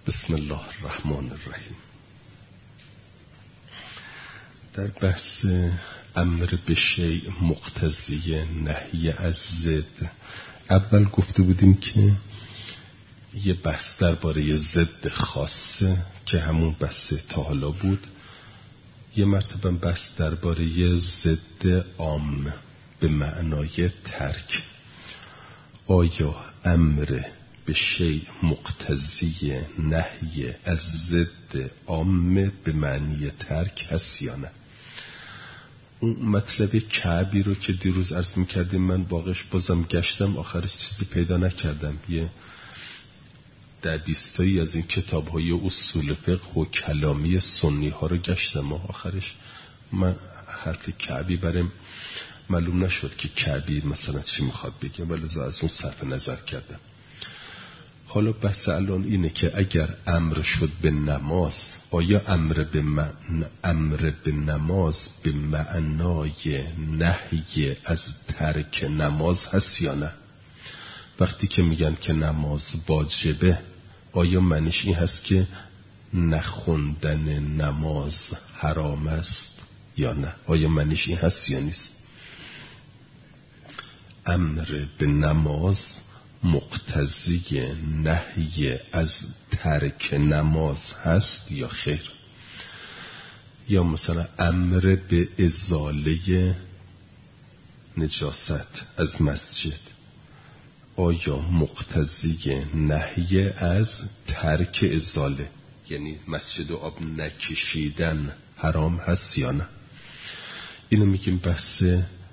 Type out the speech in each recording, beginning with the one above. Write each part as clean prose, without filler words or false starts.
بسم الله الرحمن الرحیم. در بحث امر به شیء مقتضی نهی از ضد اول گفته بودیم که یه بحث درباره ضد خاصه که همون بحث تا حالا بود، یه مرتبه بحث درباره ضد عام به معنای ترک. آیا امر به شیء مقتضی نهی از ضد عام به معنی ترک هست یا نه؟ اون مطلب کعبی رو که دیروز عرض میکردیم من واقعش بازم گشتم، آخرش چیزی پیدا نکردم. یه 10-20 از این کتاب‌های اصول فقه و کلامی سنی ها رو گشتم و آخرش من حرف کعبی برام معلوم نشد که کعبی مثلا چی میخواد بگه، ولی از اون صرف نظر کردم. حالا بحث الان اینه که اگر امر شد به نماز، آیا امر به نماز به معنای نهی از ترک نماز هست یا نه؟ وقتی که میگن که نماز واجبه، آیا معنیش این هست که نخوندن نماز حرام است یا نه؟ آیا معنیش این هست یا نیست؟ امر به نماز مقتضی نهی از ترک نماز هست یا خیر؟ یا مثلا امر به ازاله نجاست از مسجد، آیا مقتضی نهی از ترک ازاله یعنی مسجد و آب نکشیدن حرام هست یا نه؟ اینو میگیم بحث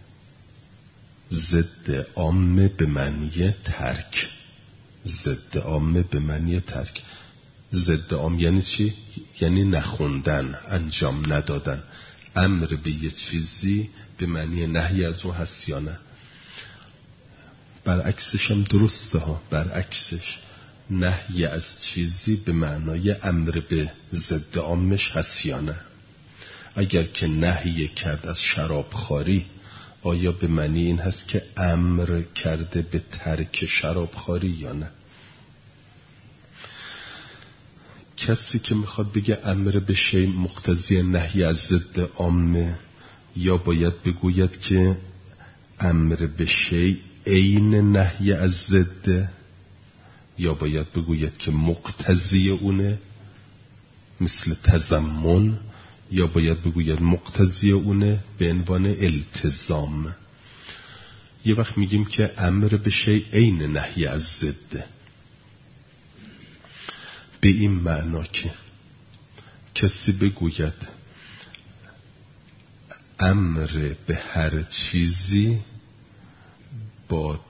ضد عام به معنی ترک. ضد عام به معنی ترک. ضد عام یعنی چی؟ یعنی نخوندن، انجام ندادن. امر به یه چیزی به معنی نهی از اون هست یا نه؟ برعکسش هم درسته ها، برعکسش نهی از چیزی به معنای امر به ضد عامش هست یا نه؟ اگر که نهی کرد از شراب خواری، آیا به معنی این هست که امر کرده به ترک شراب خواری یا نه؟ کسی که میخواد بگه امر به شیء مقتضی نهی از ضد عامه، یا باید بگوید که امر به شیء عین نهی از ضد، یا باید بگوید که مقتضی اونه مثل تضمن، یا باید بگوید مقتضی اونه به عنوان التزام. یه وقت میگیم که امر به شیء عین نهی از ضد، به این معنا که کسی بگوید امر به هر چیزی با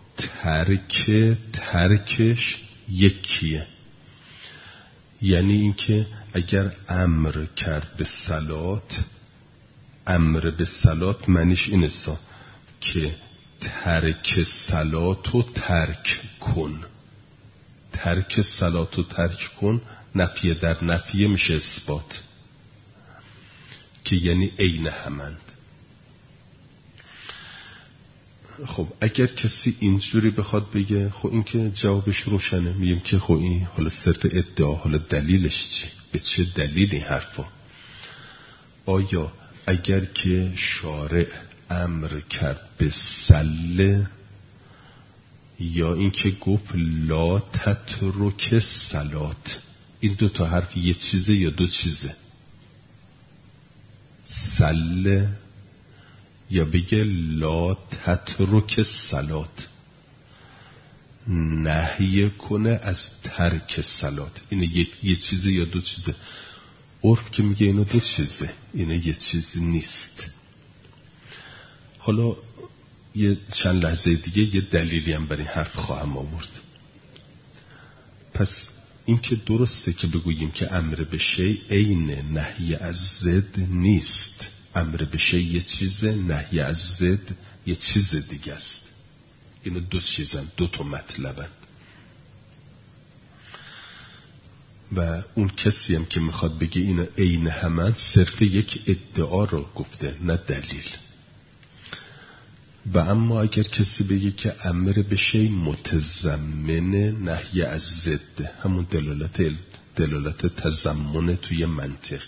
ترکش یکیه. یعنی اینکه اگر امر کرد به صلات، امر به صلات معنیش اینه که ترک صلاتو ترک کن. ترک صلاتو ترک کن نفی در نفی میشه اثبات، که یعنی عین همند. خب اگر کسی اینجوری بخواد بگه، خب این که جوابش روشنه، میگیم که خب این حالا صرف ادعا، حالا دلیلش چی؟ به چه دلیل این حرفا؟ آیا اگر که شارع امر کرد به صله، یا اینکه گفت لا تترک صلات، این دو تا حرف یه چیزه یا دو چیزه؟ صله یا بگه لا تترک صلات، نهی کنه از ترک صلات، اینه یه چیزه یا دو چیزه؟ عرف که میگه اینو دو چیزه، اینه یه چیز نیست. حالا یه چند لحظه دیگه یه دلیلی هم برای حرف خواهم آورد. پس این که درسته که بگوییم که امر به شیء عین نهی از ضد نیست. امر به شیء یه چیزه، نهی از ضد یه چیز دیگه است. اینو دو چیزن، دو تا مطلبن. و اون کسی هم که میخواد بگه اینو عین همند، صرف یک ادعا رو گفته، نه دلیل. و اما اگر کسی بگه که امر به شیء متضمن نهی از ضد، همون دلالت دلالت تضمن توی منطق.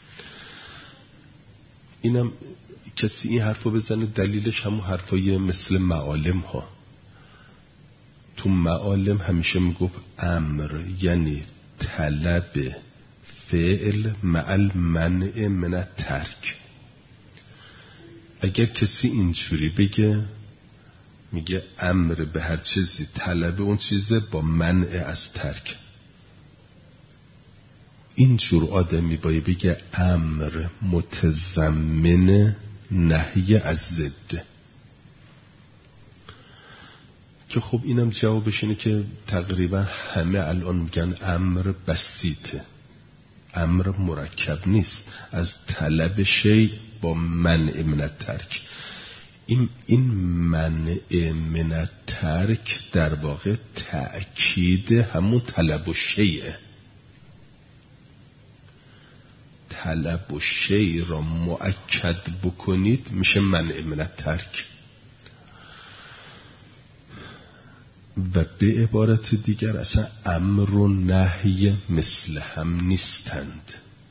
اینم کسی این حرفو بزنه دلیلش همون حرفای مثل معالم ها. تو معالم همیشه میگفت امر یعنی طلب فعل مع المنع من الترک. اگر کسی اینجوری بگه، میگه امر به هر چیزی طلب اون چیزه با منع از ترک. اینجور آدمی باید بگه امر متضمن نهی از ضد. که خب اینم جوابش اینه که تقریبا همه الان میگن امر بسیطه، امر مرکب نیست، از طلب شیء با منع من الترک. این منع من الترک در واقع تأکید همون طلب و شیء. طلب و شیء را مؤکد بکنید میشه منع من الترک. و به عبارت دیگر اصلا امر و نهی مثل هم نیستند.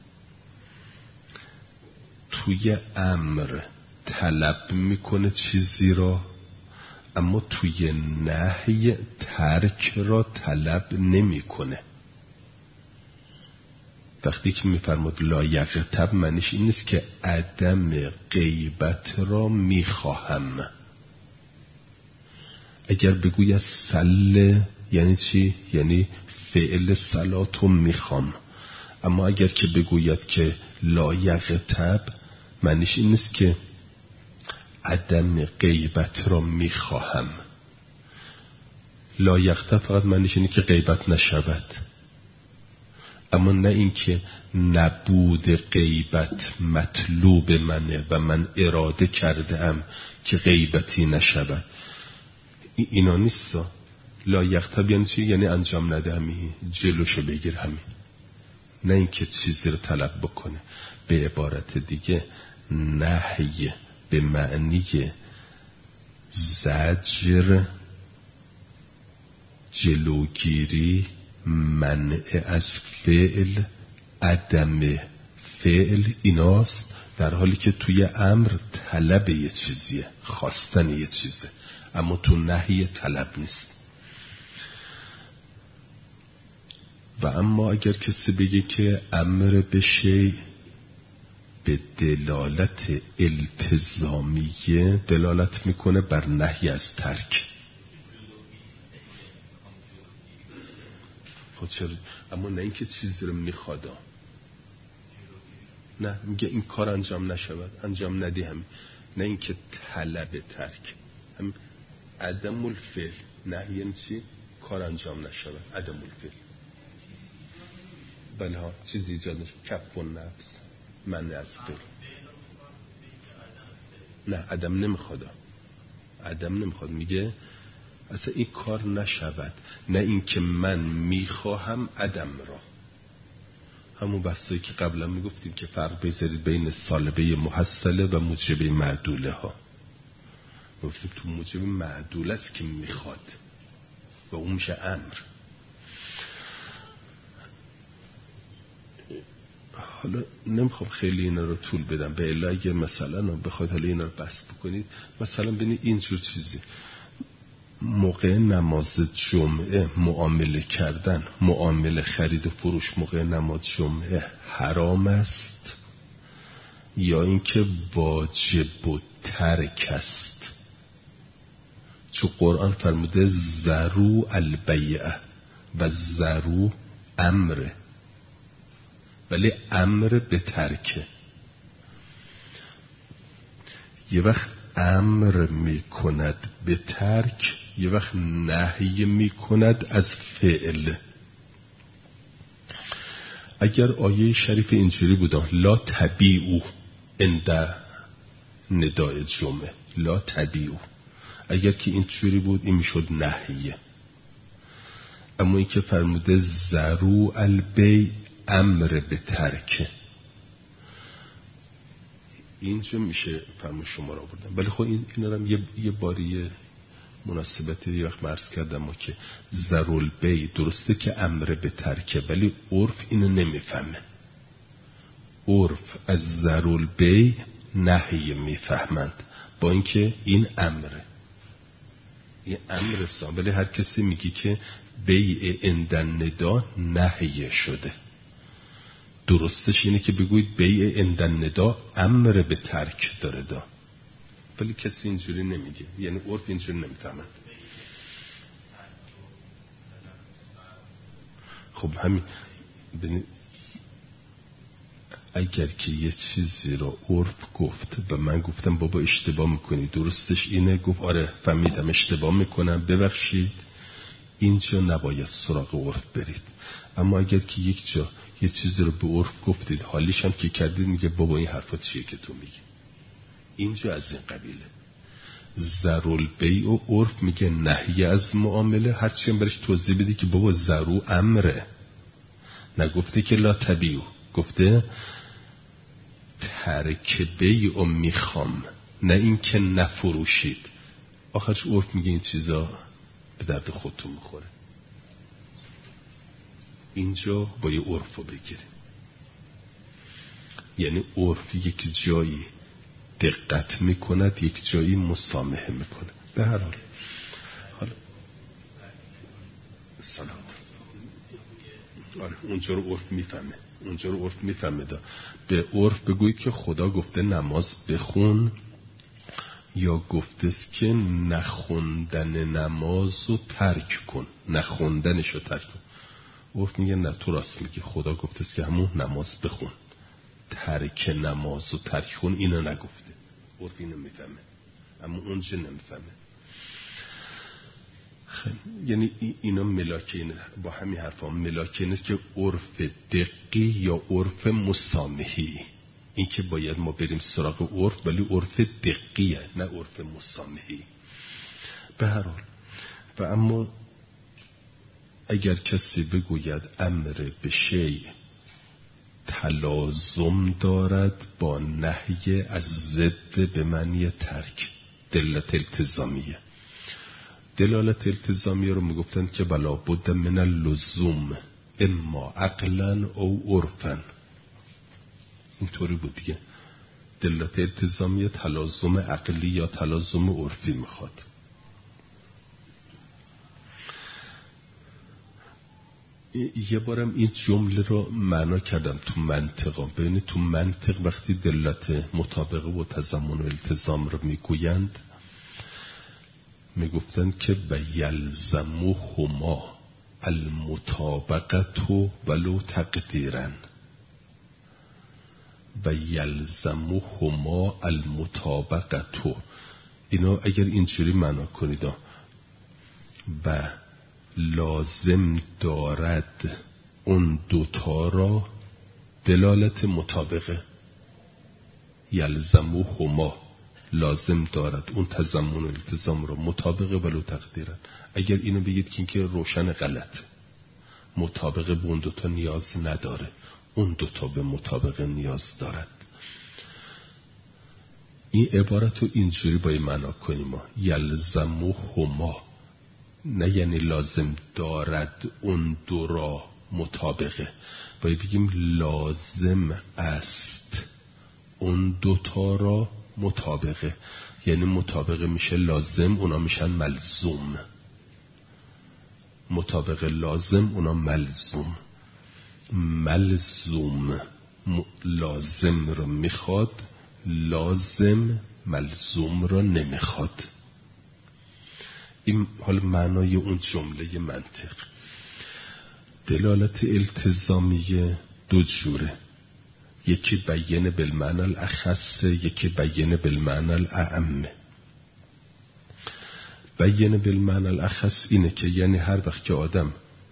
توی امر طلب میکنه چیزی را، اما توی نهی ترک را طلب نمیکنه. وقتی که میفرماد لا یغتب معنیش این نیست که عدم غیبت را میخواهم. اگر بگوید سل یعنی چی؟ یعنی فعل صلاتو میخوام. اما اگر که بگوید که لا یغتب معنیش این نیست که عدم غیبت را میخواهم. لا یغتب فقط معنیش اینه که غیبت نشود، اما نه اینکه نبود غیبت مطلوب منه و من اراده کرده ام که غیبتی نشود. اینا نیست. لا یغتب یعنی چی؟ یعنی انجام نده، همین جلوشو بگیر، همین. نه اینکه چیزی رو طلب بکنه. به عبارت دیگه نهی به معنی زجر، جلوگیری، منع از فعل، عدم فعل ایناست، در حالی که توی امر طلب یه چیزیه، خواستن یه چیزه، اما تو نهی طلب نیست. و اما اگر کسی بگه که امر به شیء به دلالت التزامیه دلالت میکنه بر نهی از ترک، خود چرا؟ اما نه اینکه چیزی رو میخواد، نه میگه این کار انجام نشود، انجام ندی، همین. نه اینکه طلب ترک، هم عدم الفعل. نه یعنی چی؟ کار انجام نشود، عدم الفعل. بله ها، چیزی ایجاد نشود، کف النفس، منع از فعل. نه عدم نمیخواد، عدم نمیخواد، میگه اصلا این کار نشود. نه اینکه من میخواهم عدم را. همون بحثی که قبلا میگفتیم که فرق بذارید بین سالبه محصله و موجبه معدوله ها. گفتیم تو موجب معدوله است که میخواد و اون میشه امر. حالا نمیخوام خیلی اینا رو طول بدم، به الا اگه مثلا بخواید حالا اینا رو بحث بکنید، مثلا ببینید اینجور چیزی موقع نماز جمعه معامله کردن، معامله خرید و فروش موقع نماز جمعه حرام است یا اینکه واجب و ترک است؟ چون قرآن فرموده ذرو البیعه و ذرو امره، ولی امر به ترکه. یه وقت امر میکند به ترک، یه وقت نهی میکند از فعل. اگر آیه شریف اینجوری بود لا تبیعو عند نداء جمعه، لا تبیعو، اگر که اینجوری بود این میشد نهیه. اما این که فرموده ذرو البیع امر به ترکه، اینجا میشه فرمون شما را بردن. ولی خب اینا هم یه باری مناسبتی یه وقت عرض کردم ما که ذرالبیع درسته که امر به ترکه، ولی عرف اینو نمیفهمه. عرف از ذرالبیع نهی میفهمند، با اینکه این امره، این امر ولی هر کسی میگی که بیع عند الندا نهی شده. درستش اینه که بگوید بیع عند الندا امر به ترک داره دا، ولی کسی اینجوری نمیگه، یعنی عرف اینجوری نمیفهمند. خب همین اگر که یه چیزی رو عرف گفت و من گفتم بابا اشتباه میکنی، درستش اینه، گفت آره فهمیدم اشتباه میکنم ببخشید، اینجا نباید سراغ عرف برید. اما اگر که یک جا یه چیزی رو به عرف گفتید حالیش هم که کردید، میگه بابا این حرفا چیه که تو میگی، اینجا از این قبیله. ذرالبیع و عرف میگه نهی از معامله، هرچی هم برش توضیح بدی که بابا ذرو امره، نگفته که لا تبیعو، گفته ترک بیع و میخوام، نه این که نفروشید. آخرش عرف میگه این چیزا به درد خودتون میخوره. اینجا با یه عرف رو بگیریم، یعنی عرف یک جایی دقت میکند، یک جایی مسامحه میکنه. به هر حال حالا سلامت، آره اونجا رو عرف میفهمه، اونجا رو عرف میفهمه. به عرف بگویید که خدا گفته نماز بخون، یا گفته است که نخوندن نماز رو ترک کن، نخوندنش رو ترک کن. عرف میگه نه تو راست میگی، خدا گفته است که همون نماز بخون، ترک نماز رو ترک کن اینو نگفته. عرف اینو میفهمه اما اونجا نمیفهمه. یعنی اینا ملاکینه، با همین حرفا ملاکینه که عرف دقی یا عرف مسامحی، این که باید ما بریم سراغ عرف، ولی عرف دقیه نه عرف مسامحی. به هر حال و اما اگر کسی بگوید امر به شیء تلازم دارد با نهی از ضد به معنی ترک، دلالت التزامیه. دلالت التزامیه رو میگفتن که بلا بد من اللزوم اما عقلا او عرفا، اینطوری بود دیگه. دلالت التزامیه تلازم عقلی یا تلازم عرفی میخواد. یه بارم این جمله رو معنا کردم تو منطقا. ببینید تو منطق وقتی دلالت مطابقه و تضمن و التزام رو میگویند، میگفتن که بیلزموهما المطابقت ولو تقدیرا، بیلزموهما المطابقت. اینو اگر اینجوری معنا کنید و لازم دارد اون دوتا را دلالت مطابقه، یلزموهما لازم دارد اون تضمن و التزام را مطابقه ولو تقدیرا. اگر اینو بگید که اینکه روشن غلط، مطابقه به اون دوتا نیاز نداره، اون دوتا به مطابقه نیاز دارد. این عبارت رو اینجوری باید معنا کنیم ما، یلزموهما، نه یعنی لازم دارد اون دو را مطابقه، باید بگیم لازم است اون دوتا را مطابقه، یعنی مطابقه میشه لازم، اونا میشن ملزوم. مطابقه لازم، اونا ملزوم. ملزوم لازم رو میخواد، لازم ملزوم رو نمیخواد. این حال معنای اون جمله منطق. دلالت التزامیه دو جوره، یکی بیان بالمعنی الاخص، یکی بیان بالمعنی الاعم. بیان بالمعنی الاخص اینه که یعنی هر وقت که آدم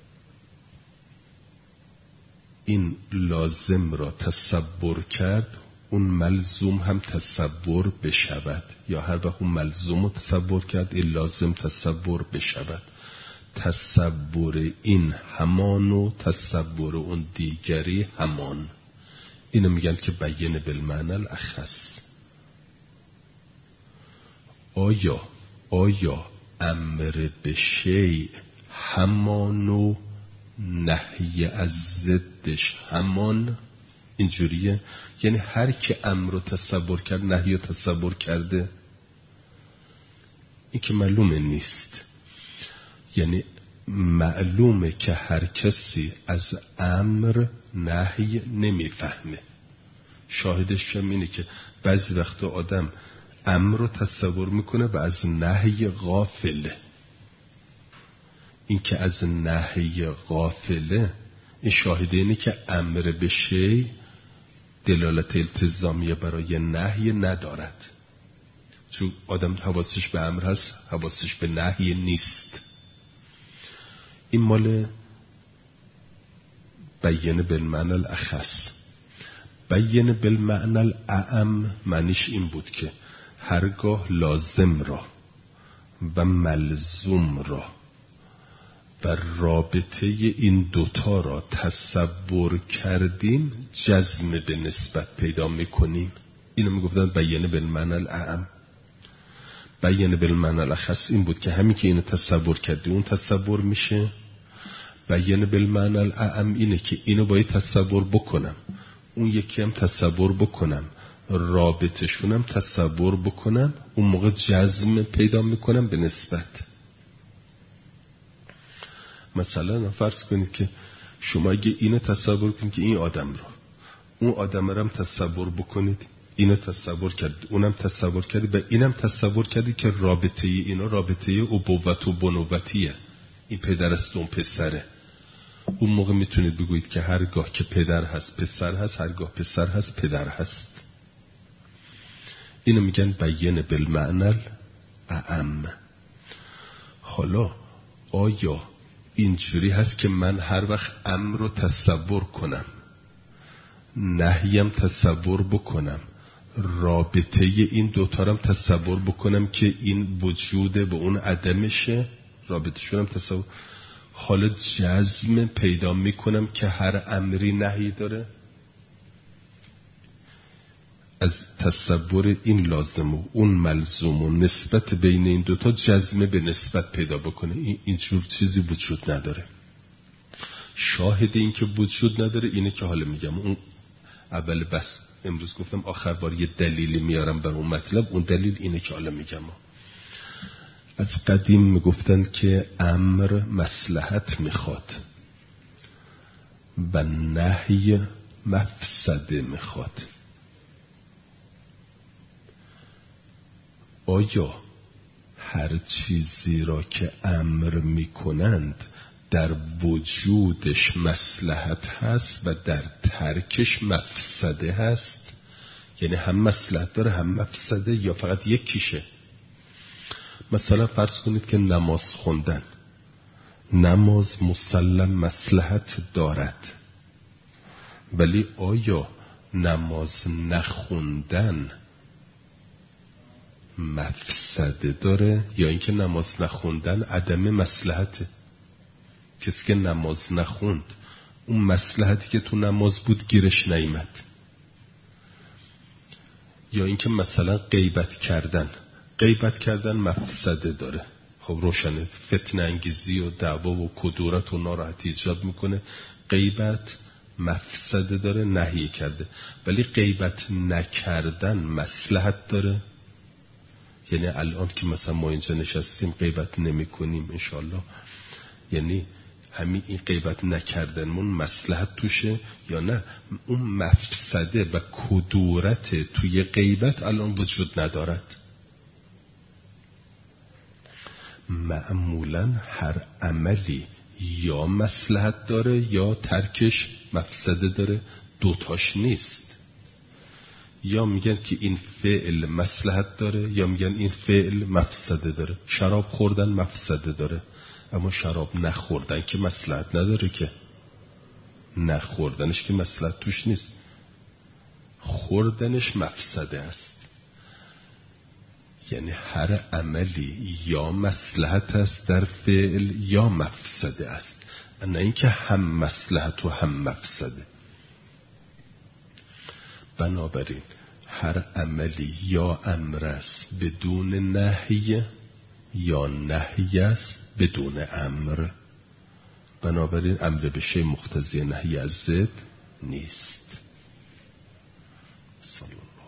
این لازم را تصور کرد، اون ملزوم هم تصور بشود، یا هر وقت اون ملزوم رو تصور کرد این لازم تصور بشود. تصور این همان و تصور اون دیگری همان. اینو میگن که بیان بالمعنی الاخص. آیا امر به شیء همان و نهی از ضدش همان. اینجوریه، یعنی هر که امر رو تصور کرد نهی رو تصور کرده. این که معلومه نیست، یعنی معلومه که هر کسی از امر نهی نمیفهمه. شاهدش هم اینه که بعضی وقتا آدم امر رو تصور میکنه و از نهی غافله. این که از نهی غافله، این شاهده اینه که امر به شیء دلالت التزامیه برای نهی ندارد، چون آدم حواسش به امر هست، حواسش به نهی نیست. این مال بیان بالمعنی الاخص. بیان بالمعنی الاعم معنیش این بود که هرگاه لازم را و ملزوم را و رابطه این دوتا را تصور کردیم جزم به نسبت پیدا میکنیم. اینو میگفتن بیان بالمعنی الاعم. بیان بالمعنی الاخص این بود که همین که اینو تصور کردی اون تصور میشه. بیان بالمعنی الاعم اینه که اینو باید تصور بکنم، اون یکی هم تصور بکنم، رابطه شونم تصور بکنم، اون موقع جزم پیدا میکنم به نسبت. مثلا فرض کنید که شما اگه اینو تصور کنید که این آدم رو، اون آدم رو هم تصور بکنید، اینو تصور کرد، اونم تصور کردی و اینم تصور کردی که رابطه اینا رابطه ابوت و بنوتیه، این پدر است و اون پسره. اون موقع میتونید بگویید که هرگاه که پدر هست پسر هست، هرگاه پسر هست پدر هست. اینو میگن بیان بالمعنی الاعم. حالا آیا اینجوری هست که من هر وقت امر رو تصور کنم، نهیم تصور بکنم، رابطه این دوتا رو تصور بکنم که این وجوده و اون عدمشه، رابطه شونم تصور، حالا جزم پیدا میکنم که هر امری نهی داره؟ از تصور این لازم و اون ملزوم و نسبت بین این دوتا جزم به نسبت پیدا بکنه. اینجور چیزی وجود نداره. شاهد این که وجود نداره اینه که حالا میگم اون اول بس امروز گفتم آخر بار یه دلیلی میارم بر اون مطلب. اون دلیل اینه که حالا میگم از قدیم میگفتن که امر مصلحت میخواد و نهی مفسده میخواد. آیا هر چیزی را که امر میکنند در وجودش مصلحت هست و در ترکش مفسده هست؟ یعنی هم مصلحت داره هم مفسده، یا فقط یکیشه؟ مثلا فرض کنید که نماز خوندن، نماز مسلم مصلحت دارد، ولی آیا نماز نخوندن مفسده داره، یا اینکه نماز نخوندن عدم مصلحته؟ کسی که نماز نخوند اون مصلحتی که تو نماز بود گیرش نیامد. یا اینکه مثلا غیبت کردن مفسده داره، خب روشنه، فتنه انگیزی و دعوا و کدورت و ناراحتی ایجاد میکنه. غیبت مفسده داره، نهی کرده. ولی غیبت نکردن مصلحت داره. یعنی الان که مثلا ما اینجا نشستیم غیبت نمی کنیم انشالله، یعنی همین این غیبت نکردنمون مصلحت توشه یا نه؟ اون مفسده و کدورت توی غیبت الان وجود ندارد. معمولا هر عملی یا مصلحت داره یا ترکش مفسده داره، دوتاش نیست. یا میگن که این فعل مصلحت داره یا میگن این فعل مفسده داره. شراب خوردن مفسده داره، اما شراب نخوردن که مصلحت نداره، که نخوردنش که مصلحت توش نیست، خوردنش مفسده است. یعنی هر عملی یا مصلحت است در فعل یا مفسده است، نه اینکه هم مصلحت و هم مفسده. بنابراین هر عملی یا امر است بدون نهی یا نهی است بدون امر. بنابراین امر به شیء مقتضی نهی از ضد نیست. صلی الله